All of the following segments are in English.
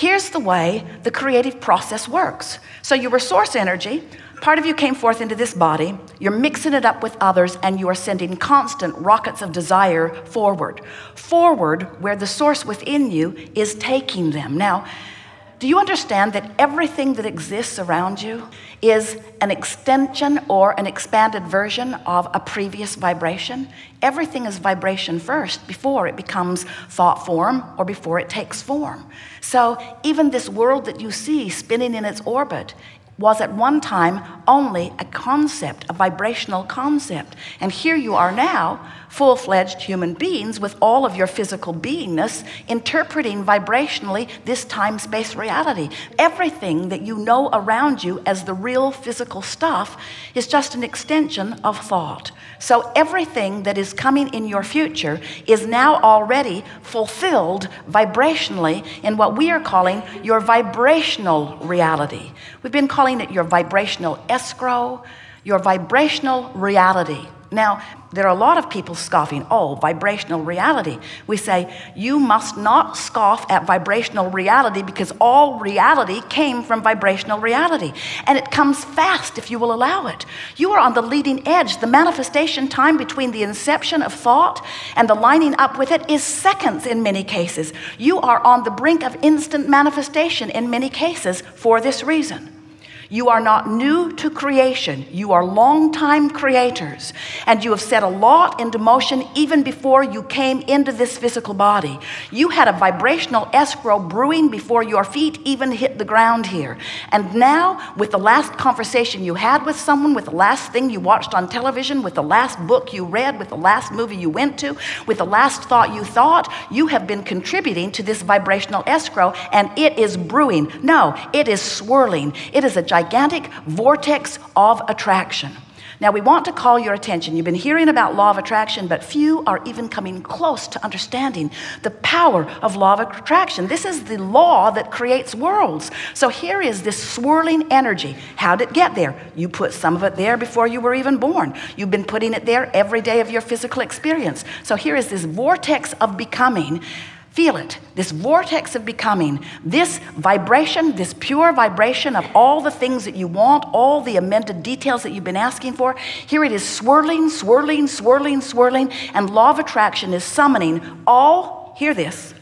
Here's the way the creative process works. So you were source energy. Part of you came forth into this body. You're mixing it up with others, and you are sending constant rockets of desire forward. Forward, where the source within you is taking them. Now, do you understand that everything that exists around you is an extension or an expanded version of a previous vibration? Everything is vibration first before it becomes thought form or before it takes form. So even this world that you see spinning in its orbit was at one time only a concept, a vibrational concept. And here you are now, full-fledged human beings with all of your physical beingness, interpreting vibrationally this time-space reality. Everything that you know around you as the real physical stuff is just an extension of thought. So everything that is coming in your future is now already fulfilled vibrationally in what we are calling your vibrational reality. We've been calling it your vibrational escrow, your vibrational reality. Now, there are a lot of people scoffing, oh, vibrational reality. We say, you must not scoff at vibrational reality because all reality came from vibrational reality. And it comes fast if you will allow it. You are on the leading edge. The manifestation time between the inception of thought and the lining up with it is seconds in many cases. You are on the brink of instant manifestation in many cases for this reason. You are not new to creation. You are long-time creators. And you have set a lot into motion even before you came into this physical body. You had a vibrational escrow brewing before your feet even hit the ground here. And now, with the last conversation you had with someone, with the last thing you watched on television, with the last book you read, with the last movie you went to, with the last thought you thought, you have been contributing to this vibrational escrow, and it is brewing. No, it is swirling. It is a gigantic vortex of attraction. Now, we want to call your attention. You've been hearing about law of attraction, but few are even coming close to understanding the power of law of attraction. This is the law that creates worlds. So here is this swirling energy. How did it get there? You put some of it there before you were even born. You've been putting it there every day of your physical experience. So here is this vortex of becoming. Feel it, this vortex of becoming, this vibration, this pure vibration of all the things that you want, all the amended details that you've been asking for. Here it is swirling, swirling, swirling, swirling, and law of attraction is summoning all, hear this,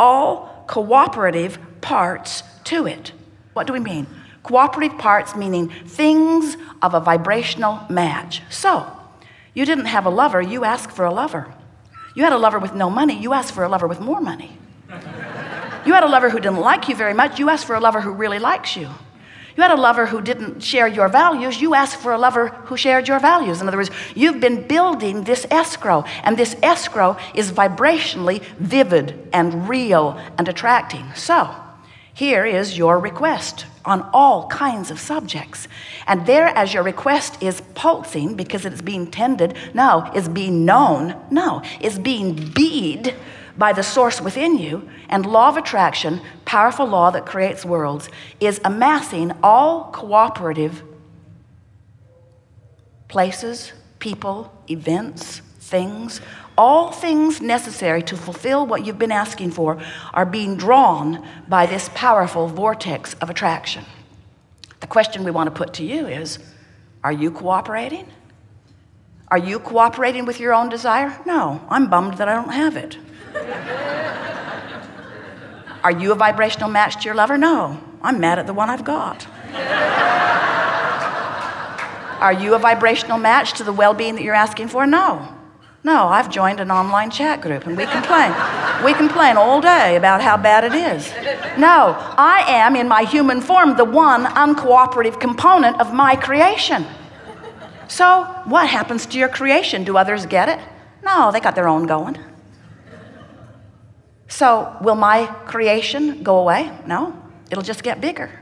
all cooperative parts to it. What do we mean? Cooperative parts meaning things of a vibrational match. So, you didn't have a lover, you asked for a lover. You had a lover with no money, you asked for a lover with more money. You had a lover who didn't like you very much, you asked for a lover who really likes you. You had a lover who didn't share your values, you asked for a lover who shared your values. In other words, you've been building this escrow, and this escrow is vibrationally vivid and real and attracting. So, here is your request on all kinds of subjects. And there, as your request is pulsing because it's being tended, no, it's being known, no, it's being bead by the source within you. And law of attraction, powerful law that creates worlds, is amassing all cooperative places, people, events, things, all things necessary to fulfill what you've been asking for are being drawn by this powerful vortex of attraction. The question we want to put to you is, are you cooperating? Are you cooperating with your own desire? No, I'm bummed that I don't have it. Are you a vibrational match to your lover? No, I'm mad at the one I've got. Are you a vibrational match to the well-being that you're asking for? No. No, I've joined an online chat group and we complain. We complain all day about how bad it is. No, I am in my human form the one uncooperative component of my creation. So what happens to your creation? Do others get it? No, they got their own going. So will my creation go away? No, it'll just get bigger.